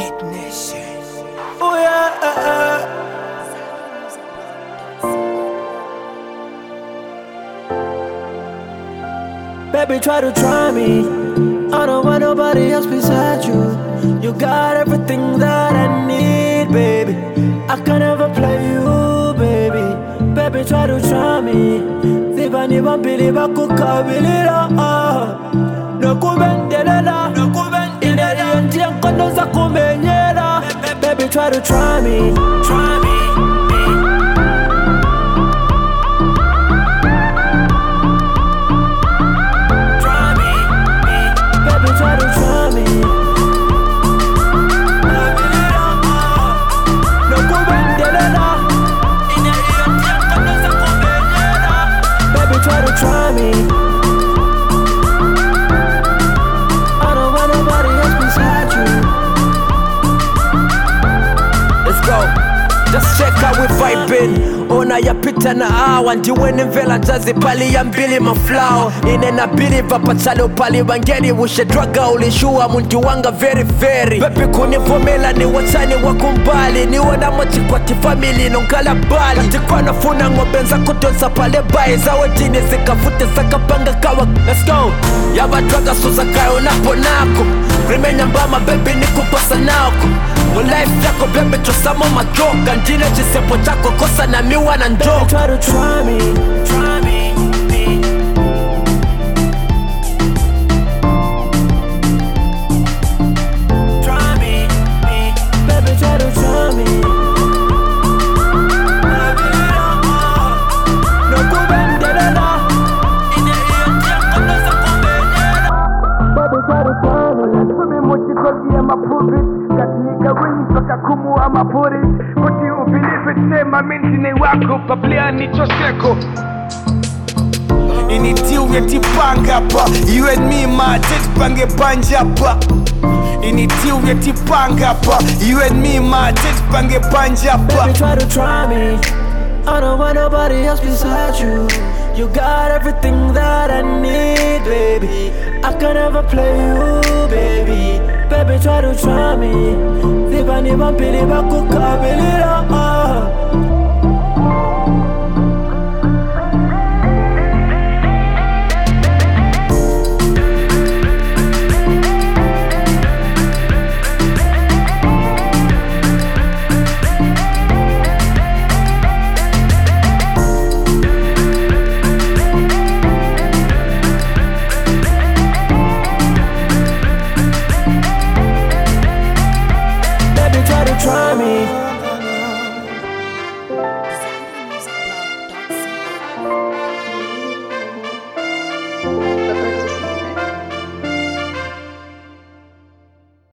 Beat Nation. Oh yeah. Baby, try me. I don't want nobody else beside you. You got everything that I need, baby. I can never play you, baby. Baby, try me. Siva ni vampili vakukabilira. Nokuvendelela, india njia nkono za kumenyera. Baby, try me. Try me. Try me. I don't want nobody else beside you. Let's go. Just check how we vibing. Ona ya pita na awa ndiwene mvela jazi pali ya mbili maflao. Ine na bili vapachale upali wangeri. Ushedwaga ulishua muntu wanga very very. Baby kunivomela ni watani wakumbali. Ni wana mochi kwa tifamili nongala bali. Atikwa nafuna ngobenza kutonsa pale bae. Zawe jini zikafute zakapanga kawa. Let's go. Yaba draga suza kayo napo nako. Rimenya mbama baby ni kupasa nako. Mo life yako baby trosamo majoka. Njine jisepo chako kosa na miwa na njoka. Baby try me. Try me. Try me. Baby try me. No kubendelela. Ine njia kono za kumenyera. Baby try me. Sumi mochikozi ya mapubit katika ring toka kumu ama purit kuti ubilife sema mintine wako pablia ni choseko ini tiu ya tipanga pa you and me ma pange panja pa ini tiu ya tipanga pa you and me ma pange panja pa. Baby try me. I don't want nobody else beside you. You got everything that I need, baby. I can never play you, baby. Baby, try me. Siva ni vampili vakukabilira. Try me.